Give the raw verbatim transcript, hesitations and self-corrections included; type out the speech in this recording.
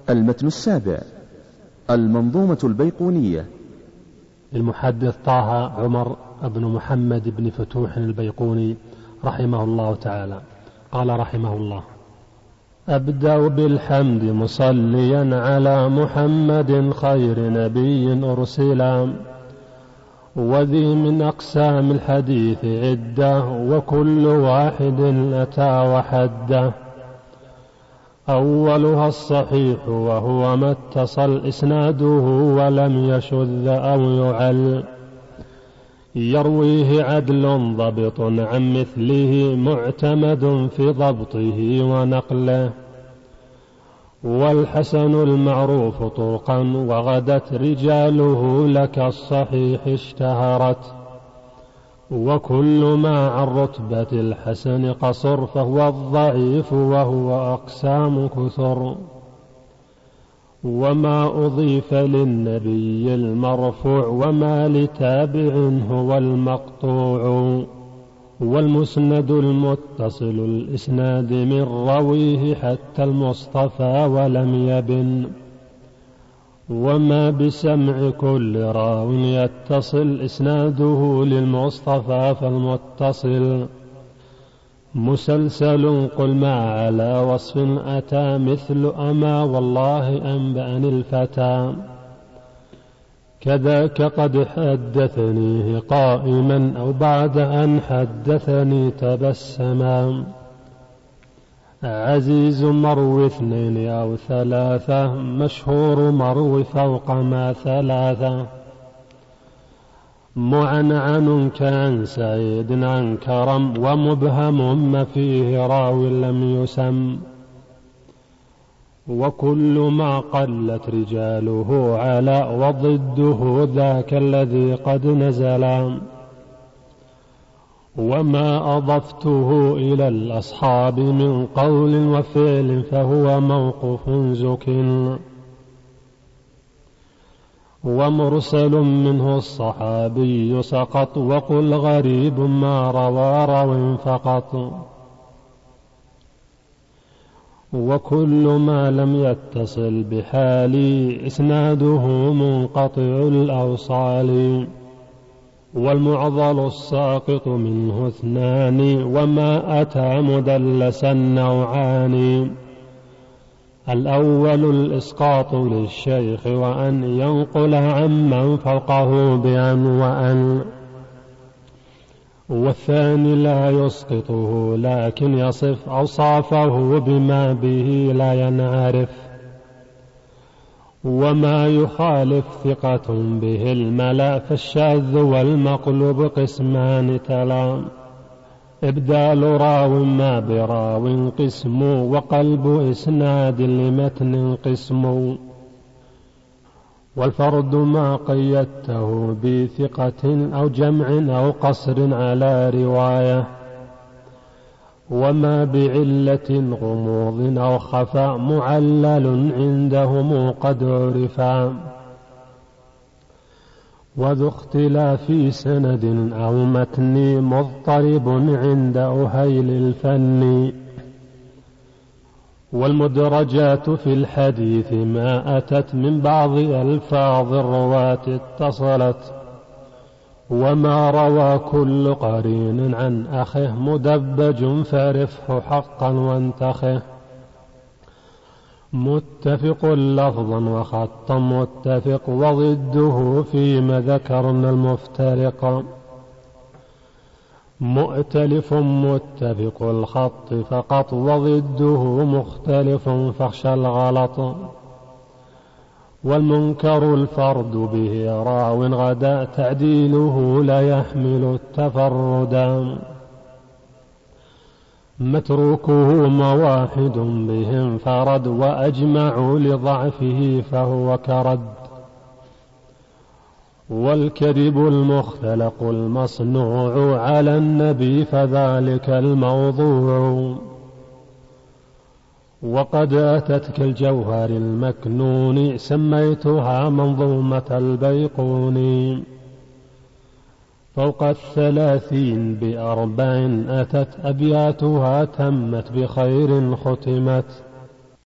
المتن السابع: المنظومة البيقونية للمحدث طه عمر بن محمد بن فتوح البيقوني رحمه الله تعالى. قال رحمه الله: أبدأ بالحمد مصليا على محمد خير نبي أرسلا، وذي من أقسام الحديث عدة، وكل واحد أتى وحده. أولها الصحيح وهو ما اتصل إسناده ولم يشذ أو يعل، يرويه عدل ضبط عن مثله معتمد في ضبطه ونقله. والحسن المعروف طرقا وغدت رجاله لك الصحيح اشتهرت، وكل ما عن رتبة الحسن قصر فهو الضعيف وهو أقسام كثر. وما أضيف للنبي المرفوع وما لتابع هو المقطوع، والمسند المتصل الإسناد من رويه حتى المصطفى ولم يبن. وما بسمع كل راو يتصل إسناده للمصطفى فالمتصل مسلسل. قل ما على وصف أتى مثل أما والله أنبأني الفتى، كذاك قد حدثنيه قائما أو بعد أن حدثني تبسما. عزيز مروي اثنين أو ثلاثة، مشهور مروي فوق ما ثلاثة. معنعن كان سعيد عن كرم، ومبهم ما فيه راو لم يسم. وكل ما قلت رجاله على، وضده ذاك الذي قد نزل. وما أضفته إلى الأصحاب من قول وفعل فهو موقوف زك. ومرسل منه الصحابي سقط، وقل غريب ما روى راو فقط. وكل ما لم يتصل بحالي إسناده منقطع الأوصال. والمعضل الساقط منه اثنان، وما أتى مدلسا نوعان. الأول الإسقاط للشيخ، وأن ينقل عمن فوقه بأن وأن. والثاني لا يسقطه لكن يصف أوصافه بما به لا ينعرف. وما يخالف ثقة به الملا، فالشاذ والمقلوب قسمان تلا. إبدال راو ما براو قسم، وقلب إسناد لمتن قسم. والفرد ما قيدته بثقة أو جمع أو قصر على رواية. وما بعلة غموض أو خفاء معلل عندهم قد عرفا. وذو اختلاف سند أو متن مضطرب عند أهيل الفن. والمدرجات في الحديث ما أتت من بعض ألفاظ الرواة اتصلت. وما روى كل قرين عن أخه مدبج فرفه حقا وانتخه. متفق لفظا وخطا متفق، وضده فيما ذكرنا المفترق. مؤتلف متفق الخط فقط، وضده مختلف فاخشى الغلط. والمنكر الفرد به راو غدا، تعديله لا يحمل التفردا. متروكه مواحد بهم فرد، وأجمعوا لضعفه فهو كرد. والكذب المختلق المصنوع على النبي فذلك الموضوع. وقد أتت كالجوهر المكنون، سميتها منظومة البيقوني. فوق الثلاثين بأربع أتت، أبياتها تمت بخير ختمت.